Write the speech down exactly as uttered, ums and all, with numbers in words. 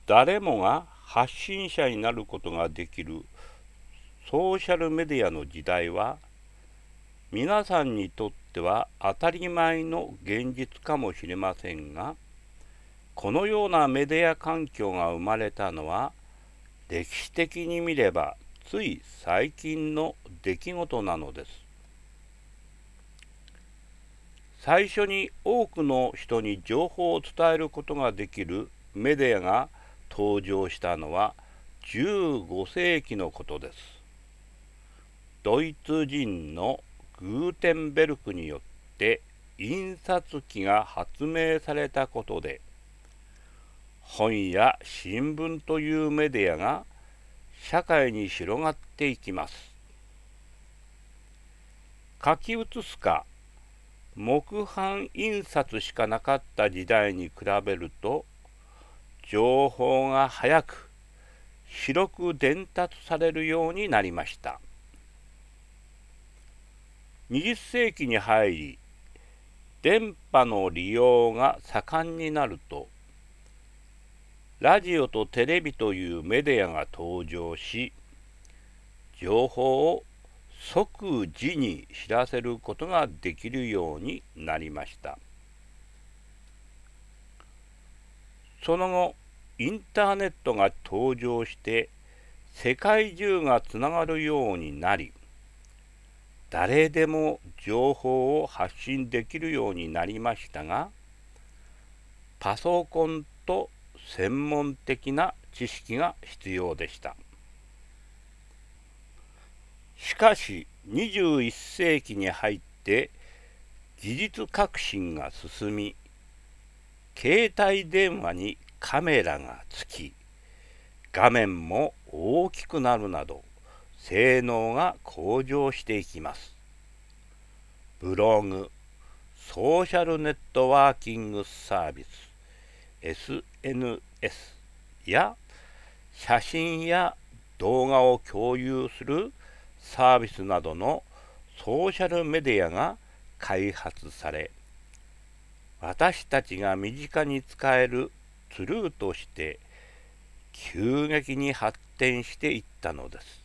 誰もが発信者になることができるソーシャルメディアの時代は、皆さんにとっては当たり前の現実かもしれませんが、このようなメディア環境が生まれたのは、歴史的に見ればつい最近の出来事なのです。最初に多くの人に情報を伝えることができるメディアが登場したのはじゅうご世紀のことです。ドイツ人のグーテンベルクによって印刷機が発明されたことで、本や新聞というメディアが社会に広がっていきます。書き写すか木版印刷しかなかった時代に比べると、情報が早く広く伝達されるようになりました。にじゅっ世紀に入り、電波の利用が盛んになると、ラジオとテレビというメディアが登場し、情報を即時に知らせることができるようになりました。その後、インターネットが登場して世界中がつながるようになり、誰でも情報を発信できるようになりましたが、パソコンと専門的な知識が必要でした。しかしにじゅういっ世紀に入って技術革新が進み、携帯電話にカメラがつき、画面も大きくなるなど性能が向上していきます。ブログ、ソーシャルネットワーキングサービス、エスエヌエス や写真や動画を共有するサービスなどのソーシャルメディアが開発され、私たちが身近に使えるツールとして急激に発展していったのです。